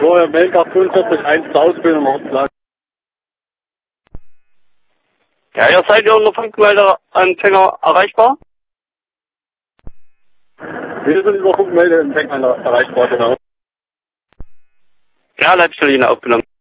Florian Melker 45 Ausbildung im Hauptplatz. Ja, ihr seid ihr unter Funkmeldeempfänger erreichbar? Wir sind über Funkmeldeempfänger erreichbar, genau. Ja, Leitstelle aufgenommen.